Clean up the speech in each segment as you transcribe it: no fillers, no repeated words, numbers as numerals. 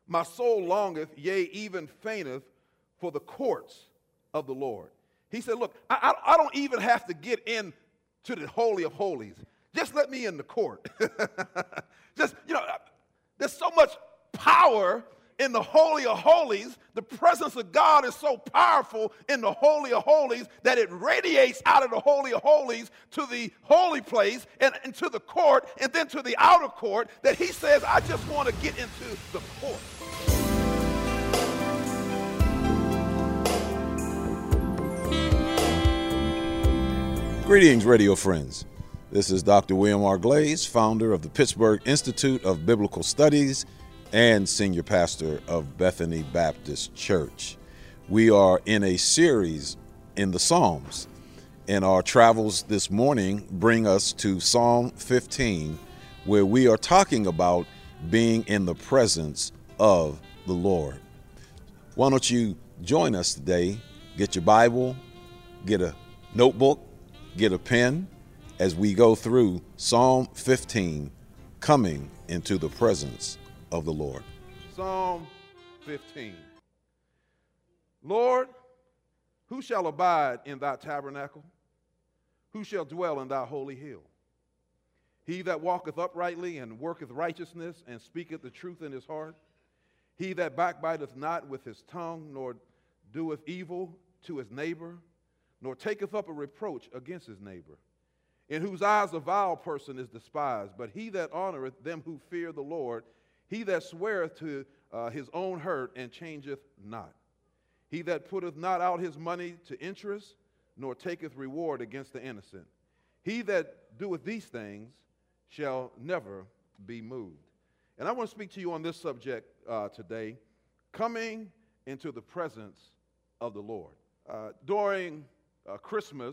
My soul longeth, yea, even fainteth for the courts of the Lord. He said, look, I don't even have to get into the Holy of Holies. Just let me in the court. There's so much power in the Holy of Holies. The presence of God is so powerful in the Holy of Holies that it radiates out of the Holy of Holies to the holy place and to the court and then to the outer court, that he says, I just want to get into the court. Greetings, radio friends. This is Dr. William R. Glaze, founder of the Pittsburgh Institute of Biblical Studies and senior pastor of Bethany Baptist Church. We are in a series in the Psalms, and our travels this morning bring us to Psalm 15, where we are talking about being in the presence of the Lord. Why don't you join us today? Get your Bible, get a notebook, get a pen, as we go through Psalm 15, coming into the presence of the Lord. Psalm 15. Lord, who shall abide in thy tabernacle? Who shall dwell in thy holy hill? He that walketh uprightly and worketh righteousness and speaketh the truth in his heart. He that backbiteth not with his tongue, nor doeth evil to his neighbor, nor taketh up a reproach against his neighbor, in whose eyes a vile person is despised, but he that honoreth them who fear the Lord, he that sweareth to his own hurt and changeth not. He that putteth not out his money to interest, nor taketh reward against the innocent. He that doeth these things shall never be moved. And I want to speak to you on this subject today, coming into the presence of the Lord. During Christmas,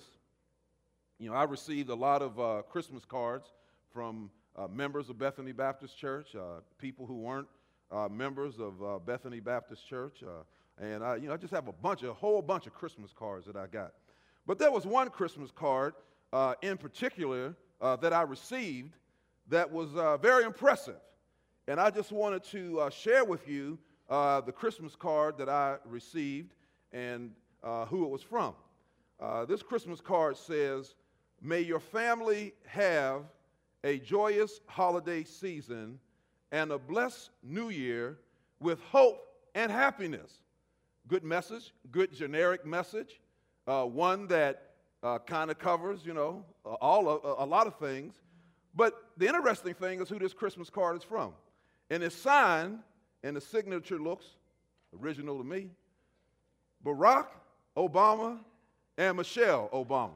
I received a lot of Christmas cards from members of Bethany Baptist Church, people who weren't members of Bethany Baptist Church, and I just have a whole bunch of Christmas cards that I got. But there was one Christmas card in particular that I received that was very impressive, and I just wanted to share with you the Christmas card that I received and who it was from. This Christmas card says, "May your family have a joyous holiday season and a blessed new year with hope and happiness." Good message, good generic message, one that kind of covers, a lot of things. But the interesting thing is who this Christmas card is from. And it's signed, and the signature looks original to me, Barack Obama and Michelle Obama.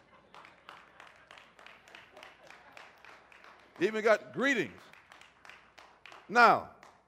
Even got greetings. Now,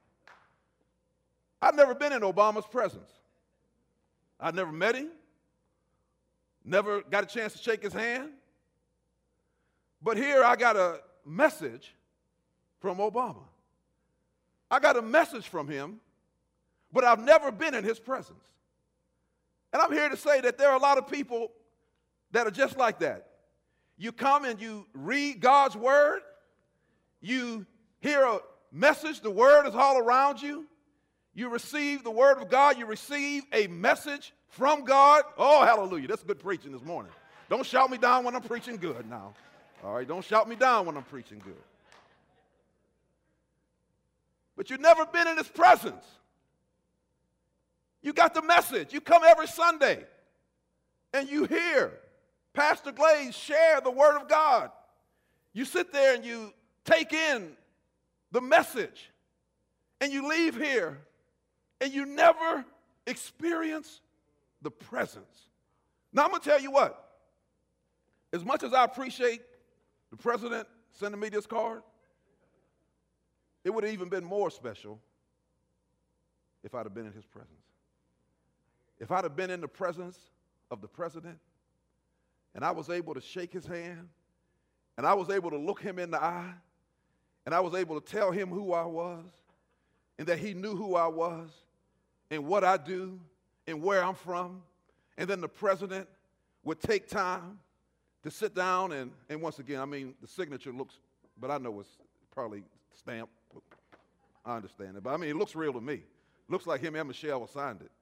I've never been in Obama's presence. I've never met him, never got a chance to shake his hand. But here I got a message from Obama. I got a message from him, but I've never been in his presence. And I'm here to say that there are a lot of people that are just like that. You come and you read God's word, you hear a message, the word is all around you, you receive the word of God, you receive a message from God. Oh, hallelujah, that's good preaching this morning. Don't shout me down when I'm preaching good now. All right, don't shout me down when I'm preaching good. But you've never been in his presence. You got the message. You come every Sunday and you hear Pastor Glaze share the word of God. You sit there and you take in the message and you leave here and you never experience the presence. Now I'm going to tell you what, as much as I appreciate the president sending me this card, it would have even been more special if I'd have been in his presence. If I'd have been in the presence of the president and I was able to shake his hand and I was able to look him in the eye and I was able to tell him who I was and that he knew who I was and what I do and where I'm from, and then the president would take time to sit down and once again, the signature looks, but I know it's probably stamped. I understand it. But I mean, it looks real to me. Looks like him and Michelle signed it.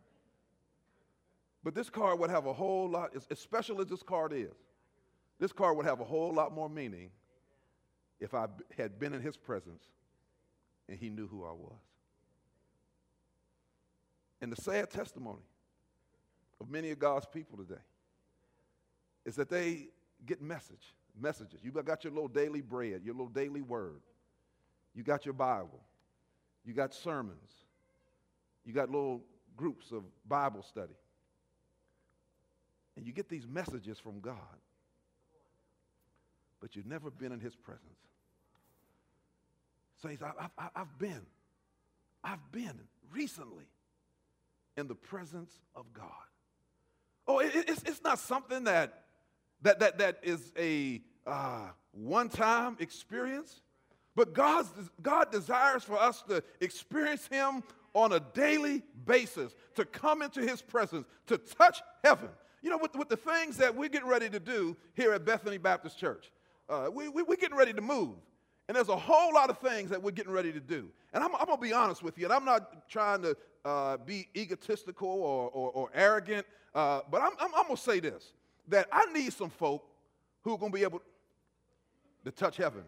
But this card would have a whole lot, as special as this card is, this card would have a whole lot more meaning if I had been in his presence and he knew who I was. And the sad testimony of many of God's people today is that they get messages. You got your little daily bread, your little daily word. You got your Bible. You got sermons. You got little groups of Bible study. And you get these messages from God, but you've never been in his presence. Saints, I've been recently in the presence of God. Oh, it's not something that is a one-time experience, but God desires for us to experience him on a daily basis, to come into his presence, to touch heaven. You know, with the things that we're getting ready to do here at Bethany Baptist Church, we're getting ready to move. And there's a whole lot of things that we're getting ready to do. And I'm going to be honest with you, and I'm not trying to be egotistical or arrogant, but I'm going to say this, that I need some folk who are going to be able to touch heaven.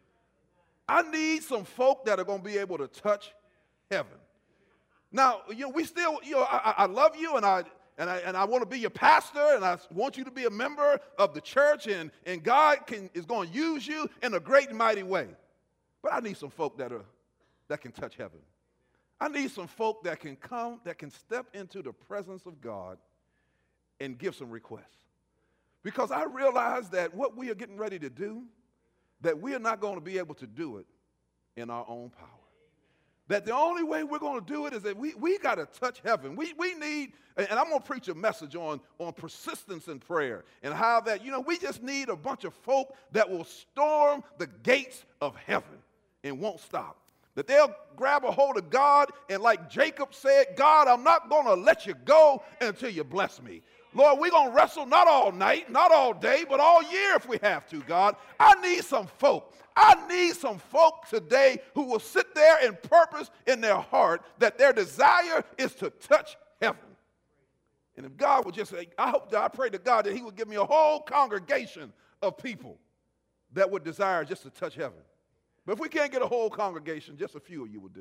I need some folk that are going to be able to touch heaven. Now, you know, we still, you know, I love you, and I want to be your pastor, and I want you to be a member of the church, and God is going to use you in a great and mighty way. But I need some folk that can touch heaven. I need some folk that can come, that can step into the presence of God and give some requests. Because I realize that what we are getting ready to do, that we are not going to be able to do it in our own power. That the only way we're going to do it is that we got to touch heaven. We need, and I'm going to preach a message on persistence in prayer and how that, you know, we just need a bunch of folk that will storm the gates of heaven and won't stop. That they'll grab a hold of God and like Jacob said, God, I'm not going to let you go until you bless me. Lord, we're going to wrestle not all night, not all day, but all year if we have to, God. I need some folk. I need some folk today who will sit there and purpose in their heart that their desire is to touch heaven. And if God would just say, I pray to God that he would give me a whole congregation of people that would desire just to touch heaven. But if we can't get a whole congregation, just a few of you will do.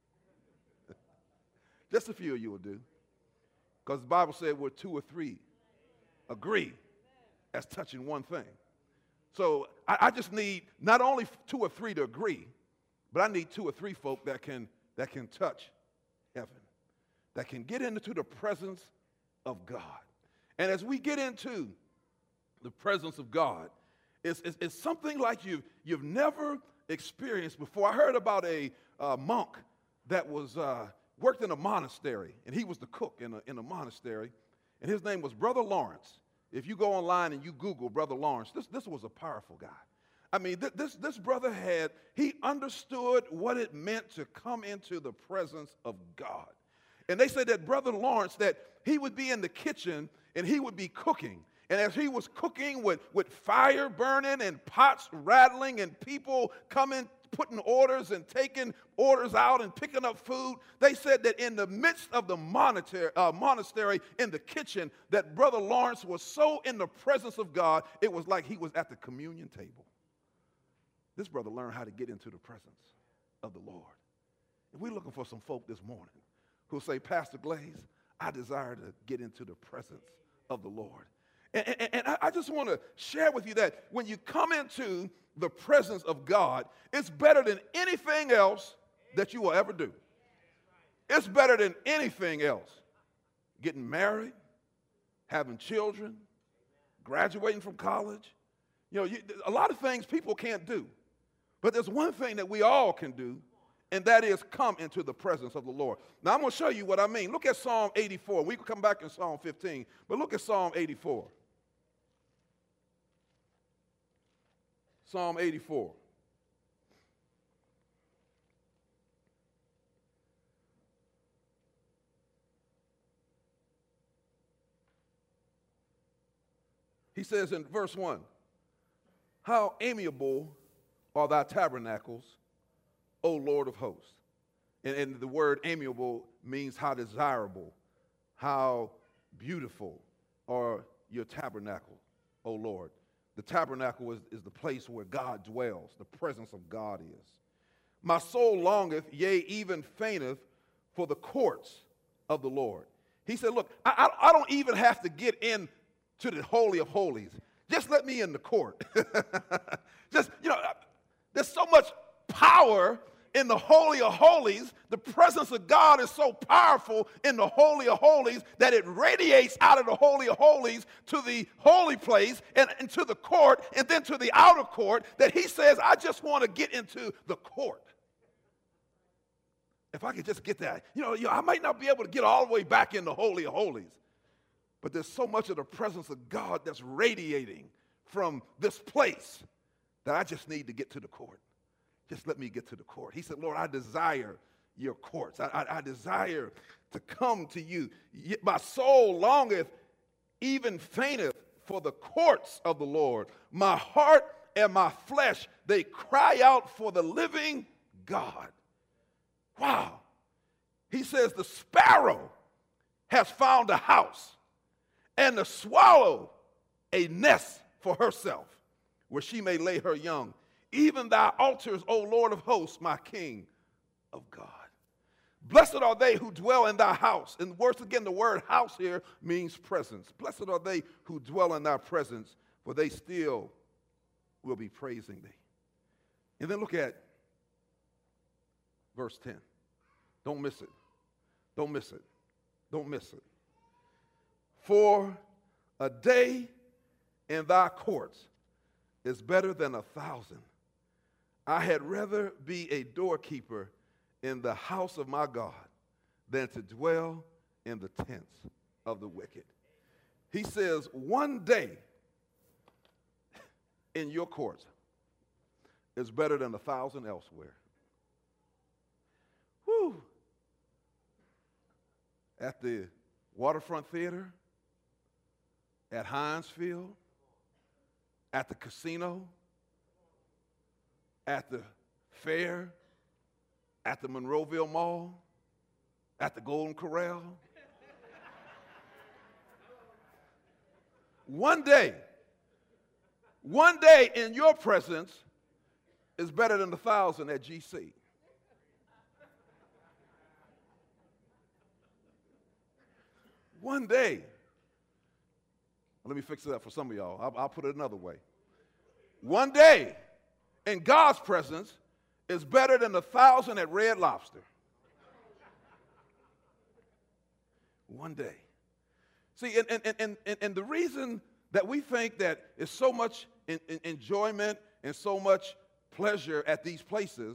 Just a few of you will do. Because the Bible said where two or three agree as touching one thing. So I just need not only two or three to agree, but I need two or three folk that can touch heaven, that can get into the presence of God. And as we get into the presence of God, it's something like you've never experienced before. I heard about a monk that was worked in a monastery, and he was the cook in a monastery, and his name was Brother Lawrence. If you go online and you Google Brother Lawrence, this was a powerful guy. I mean, this brother he understood what it meant to come into the presence of God. And they said that Brother Lawrence, that he would be in the kitchen and he would be cooking. And as he was cooking with fire burning and pots rattling and people coming, putting orders and taking orders out and picking up food, they said that in the midst of the monastery in the kitchen, that Brother Lawrence was so in the presence of God, it was like he was at the communion table. This brother learned how to get into the presence of the Lord. And we're looking for some folk this morning who say, Pastor Glaze, I desire to get into the presence of the Lord. And I just want to share with you that when you come into the presence of God, it's better than anything else that you will ever do. It's better than anything else. Getting married, having children, graduating from college. You know, a lot of things people can't do. But there's one thing that we all can do, and that is come into the presence of the Lord. Now, I'm going to show you what I mean. Look at Psalm 84. We can come back in Psalm 15, but look at Psalm 84. Psalm 84. He says in verse 1, how amiable are thy tabernacles, O Lord of hosts. And the word amiable means how desirable, how beautiful are your tabernacle, O Lord. The tabernacle is the place where God dwells, the presence of God is. My soul longeth, yea, even fainteth, for the courts of the Lord. He said, look, I don't even have to get into the Holy of Holies. Just let me in the court. There's so much power in the Holy of Holies. The presence of God is so powerful in the Holy of Holies that it radiates out of the Holy of Holies to the holy place and to the court and then to the outer court, that he says, I just want to get into the court. If I could just get that. I might not be able to get all the way back in the Holy of Holies, but there's so much of the presence of God that's radiating from this place that I just need to get to the court. Just let me get to the court. He said, Lord, I desire your courts. I desire to come to you. Yet my soul longeth, even fainteth, for the courts of the Lord. My heart and my flesh, they cry out for the living God. Wow. He says the sparrow has found a house, and the swallow a nest for herself, where she may lay her young. Even thy altars, O Lord of hosts, my King of God. Blessed are they who dwell in thy house. And once again, the word house here means presence. Blessed are they who dwell in thy presence, for they still will be praising thee. And then look at verse 10. Don't miss it. Don't miss it. Don't miss it. For a day in thy courts is better than 1,000. I had rather be a doorkeeper in the house of my God than to dwell in the tents of the wicked. He says, one day in your courts is better than 1,000 elsewhere. Whew. At the Waterfront Theater, at Heinz Field, at the casino, at the fair, at the Monroeville Mall, at the Golden Corral. One day in your presence is better than 1,000 at GC. One day. Let me fix it up for some of y'all. I'll put it another way. One day in God's presence is better than 1,000 at Red Lobster. One day. See, and the reason that we think that it's so much enjoyment and so much pleasure at these places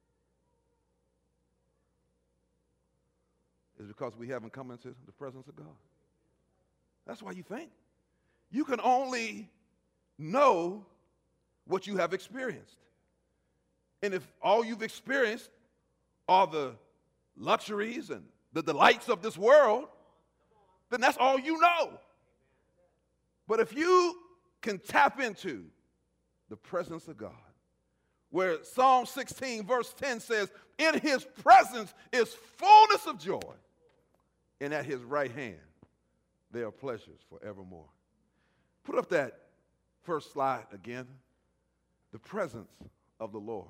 is because we haven't come into the presence of God. That's why you think. You can only know what you have experienced. And if all you've experienced are the luxuries and the delights of this world, then that's all you know. But if you can tap into the presence of God, where Psalm 16 verse 10 says, in his presence is fullness of joy, and at his right hand there are pleasures forevermore. Put up that first slide again. The presence of the Lord.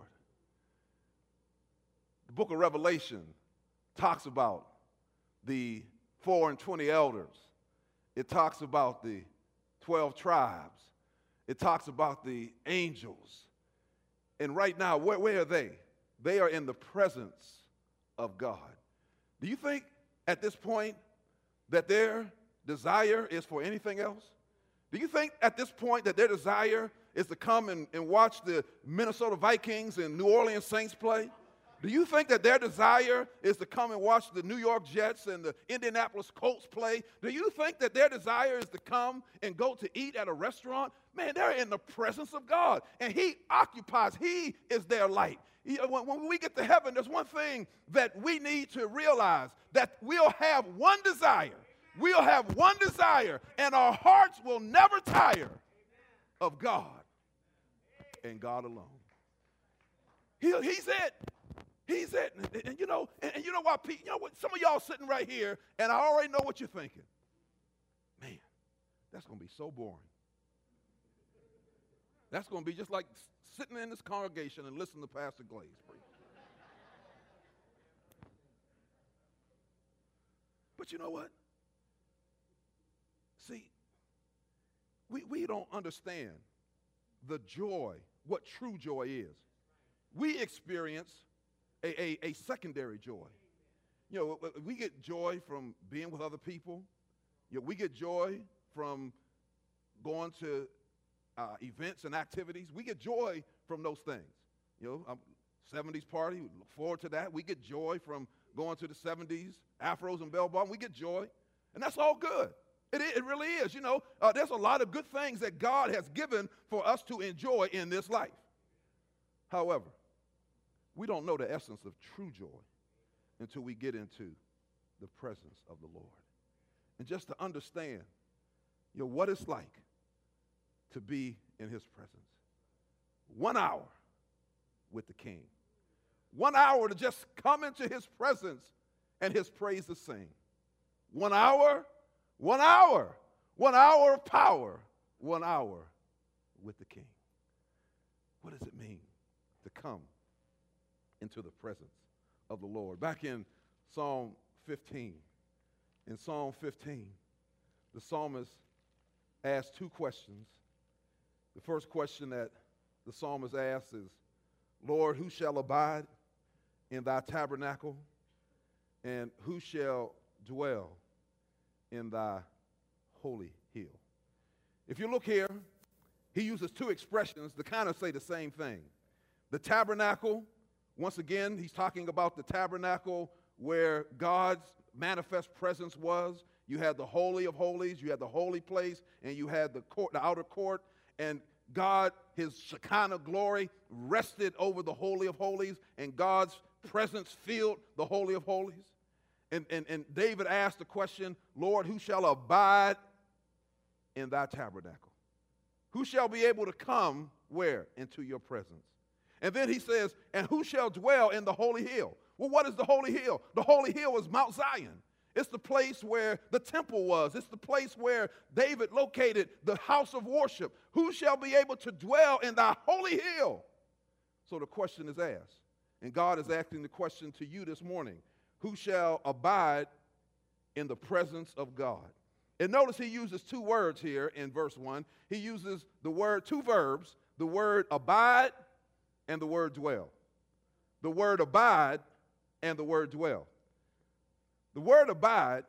The book of Revelation talks about the 4 and 20 elders. It talks about the 12 tribes. It talks about the angels. And right now, where are they? They are in the presence of God. Do you think at this point that their desire is for anything else? Do you think at this point that their desire is to come and watch the Minnesota Vikings and New Orleans Saints play? Do you think that their desire is to come and watch the New York Jets and the Indianapolis Colts play? Do you think that their desire is to come and go to eat at a restaurant? Man, they're in the presence of God, and he occupies, he is their light. When we get to heaven, there's one thing that we need to realize, that we'll have one desire. We'll have one desire, and our hearts will never tire of God and God alone. He's it. He's it. And you know, and you know what, Pete? You know what? Some of y'all sitting right here, and I already know what you're thinking. Man, that's going to be so boring. That's going to be just like sitting in this congregation and listening to Pastor Glaze preach. But you know what? See, we don't understand the joy, what true joy is. We experience a secondary joy. You know, we get joy from being with other people. You know, we get joy from going to events and activities. We get joy from those things. You know, 70s party, we look forward to that. We get joy from going to the 70s, afros and bell bottom. We get joy, and that's all good. It really is. You know, there's a lot of good things that God has given for us to enjoy in this life. However, we don't know the essence of true joy until we get into the presence of the Lord. And just to understand, you know, what it's like to be in his presence. 1 hour with the King. 1 hour to just come into his presence and his praise to sing. 1 hour, 1 hour, 1 hour of power, 1 hour with the King. What does it mean to come into the presence of the Lord? Back in Psalm 15, the psalmist asked two questions. The first question that the psalmist asks is, Lord, who shall abide in thy tabernacle, and who shall dwell in thy holy hill? If you look here, he uses two expressions to kind of say the same thing. The tabernacle, once again, he's talking about the tabernacle where God's manifest presence was. You had the Holy of Holies, you had the holy place, and you had the court, the outer court, and God, his Shekinah glory, rested over the Holy of Holies, and God's presence filled the Holy of Holies. And David asked the question, Lord, who shall abide in thy tabernacle? Who shall be able to come where? Into your presence. And then he says, and who shall dwell in the holy hill? Well, what is the holy hill? The holy hill is Mount Zion. It's the place where the temple was. It's the place where David located the house of worship. Who shall be able to dwell in thy holy hill? So the question is asked. And God is asking the question to you this morning. Who shall abide in the presence of God? And notice he uses two words here in verse 1. He uses the word, two verbs, the word abide and the word dwell. The word abide and the word dwell. The word abide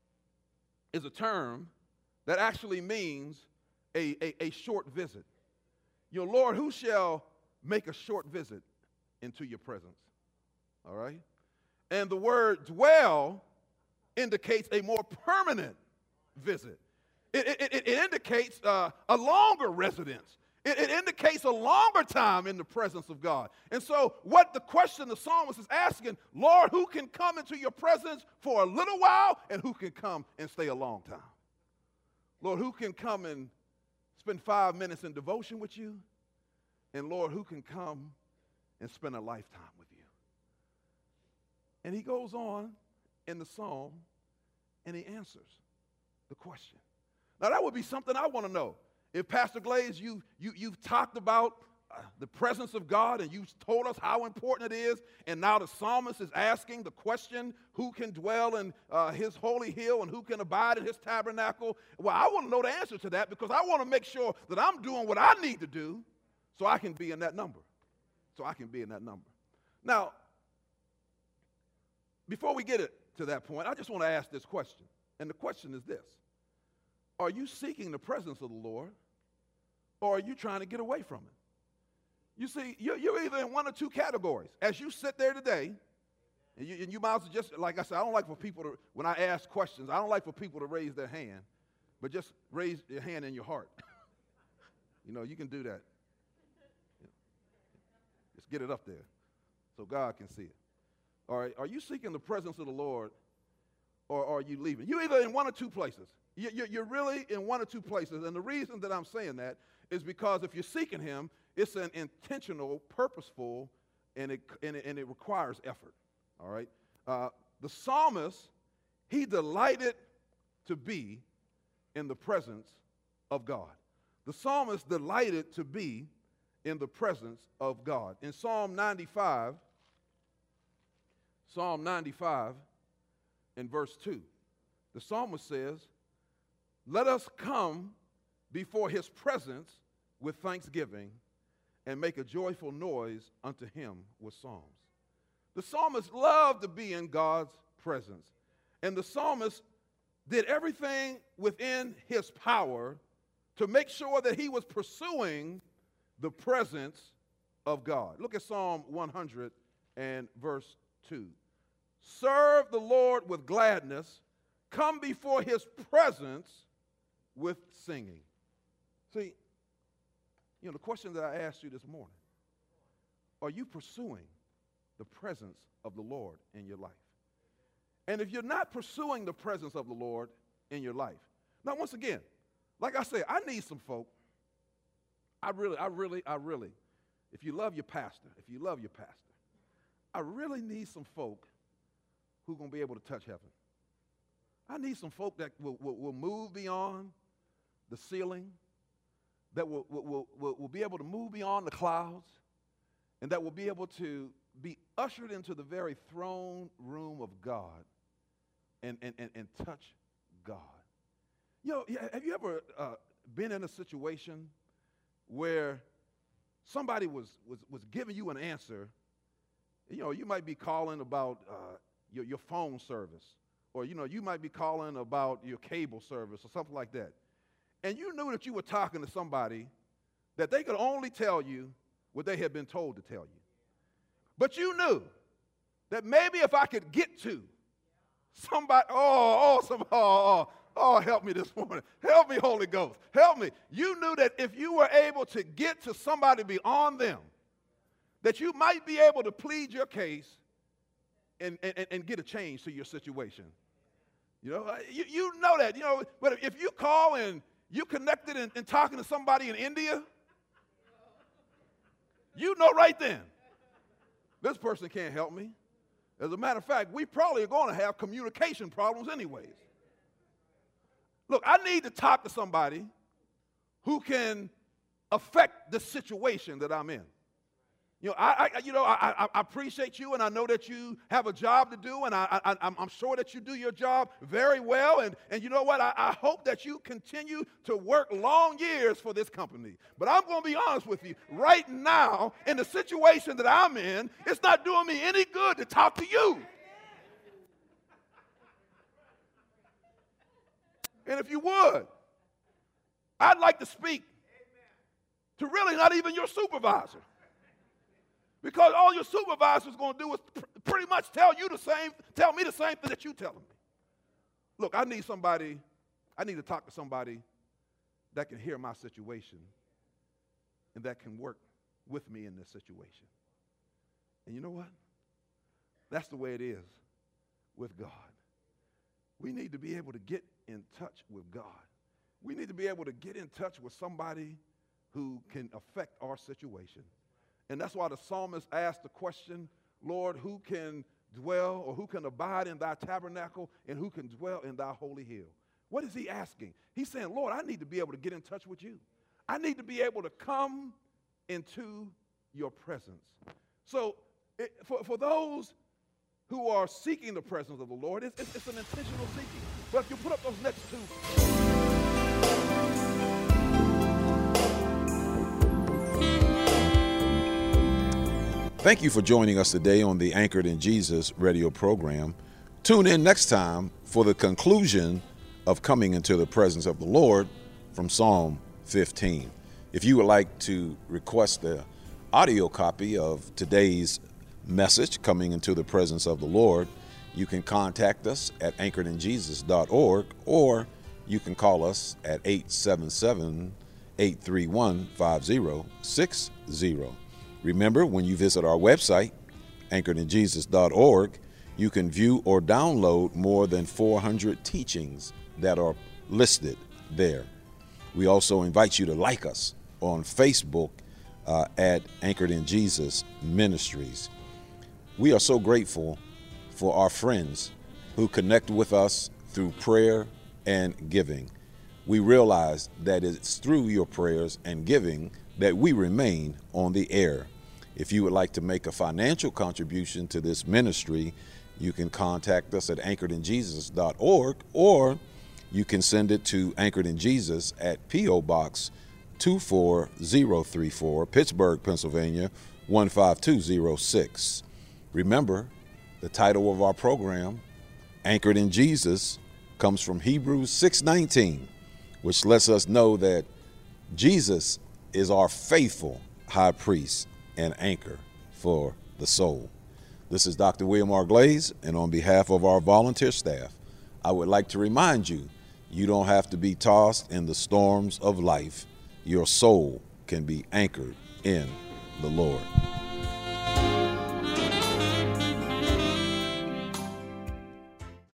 is a term that actually means a short visit. Your Lord, who shall make a short visit into your presence? All right? And the word dwell indicates a more permanent visit. It indicates a longer residence. It indicates a longer time in the presence of God. And so what the question the psalmist is asking, Lord, who can come into your presence for a little while and who can come and stay a long time? Lord, who can come and spend 5 minutes in devotion with you? And Lord, who can come and spend a lifetime with you? And he goes on in the psalm and he answers the question. Now that would be something I want to know. If Pastor Glaze, you've talked about the presence of God and you've told us how important it is, and now the psalmist is asking the question, who can dwell in his holy hill and who can abide in his tabernacle? Well, I want to know the answer to that because I want to make sure that I'm doing what I need to do so I can be in that number. Now, before we get it to that point, I just want to ask this question. And the question is this. Are you seeking the presence of the Lord, or are you trying to get away from it? You see, you're either in one or two categories. As you sit there today, and you might as well just, like I said, I don't like for people to, when I ask questions, I don't like for people to raise their hand, but just raise your hand in your heart. You know, you can do that. Just get it up there so God can see it. All right, are you seeking the presence of the Lord, or are you leaving? You're either in one or two places. You're really in one or two places, and the reason that I'm saying that is because if you're seeking him, it's an intentional, purposeful and it requires effort, all right? The psalmist, he delighted to be in the presence of God. The psalmist delighted to be in the presence of God. In Psalm 95 in verse 2, the psalmist says, "Let us come before his presence with thanksgiving and make a joyful noise unto him with psalms." The psalmist loved to be in God's presence. And the psalmist did everything within his power to make sure that he was pursuing the presence of God. Look at Psalm 100 and verse 2. "Serve the Lord with gladness. Come before his presence with singing." See, the question that I asked you this morning, are you pursuing the presence of the Lord in your life? And if you're not pursuing the presence of the Lord in your life, now once again, like I said, I need some folk. I really, if you love your pastor, I really need some folk who are going to be able to touch heaven. I need some folk that will move beyond the ceiling, that will be able to move beyond the clouds, and that will be able to be ushered into the very throne room of God and touch God. Have you ever been in a situation where somebody was giving you an answer? You might be calling about your phone service, or you might be calling about your cable service or something like that. And you knew that you were talking to somebody that they could only tell you what they had been told to tell you. But you knew that maybe if I could get to somebody, help me this morning. Help me, Holy Ghost. Help me. You knew that if you were able to get to somebody beyond them, that you might be able to plead your case and get a change to your situation. You know that. But if you call and you connected and talking to somebody in India, you know right then, this person can't help me. As a matter of fact, we probably are going to have communication problems anyways. Look, I need to talk to somebody who can affect the situation that I'm in. I appreciate you, and I know that you have a job to do, and I'm sure that you do your job very well. And you know what? I hope that you continue to work long years for this company. But I'm going to be honest with you. Right now, in the situation that I'm in, it's not doing me any good to talk to you. And if you would, I'd like to speak to really not even your supervisor. Because all your supervisor's going to do is pretty much tell me the same thing that you're telling me. Look, I need to talk to somebody that can hear my situation and that can work with me in this situation. And you know what? That's the way it is with God. We need to be able to get in touch with God. We need to be able to get in touch with somebody who can affect our situation. And that's why the psalmist asked the question, Lord, who can dwell or who can abide in thy tabernacle and who can dwell in thy holy hill? What is he asking? He's saying, Lord, I need to be able to get in touch with you. I need to be able to come into your presence. So for those who are seeking the presence of the Lord, it's an intentional seeking. But if you put up those next two. Thank you for joining us today on the Anchored in Jesus radio program. Tune in next time for the conclusion of coming into the presence of the Lord from Psalm 15. If you would like to request the audio copy of today's message, Coming into the Presence of the Lord, you can contact us at anchoredinjesus.org, or you can call us at 877-831-5060. Remember, when you visit our website, anchoredinjesus.org, you can view or download more than 400 teachings that are listed there. We also invite you to like us on Facebook at Anchored in Jesus Ministries. We are so grateful for our friends who connect with us through prayer and giving. We realize that it's through your prayers and giving that we remain on the air. If you would like to make a financial contribution to this ministry, you can contact us at anchoredinjesus.org, or you can send it to Anchored in Jesus at P.O. Box 24034, Pittsburgh, Pennsylvania 15206. Remember, the title of our program, Anchored in Jesus, comes from Hebrews 6:19, which lets us know that Jesus is our faithful high priest and anchor for the soul. This is Dr. William R. Glaze, and on behalf of our volunteer staff, I would like to remind you, you don't have to be tossed in the storms of life. Your soul can be anchored in the Lord.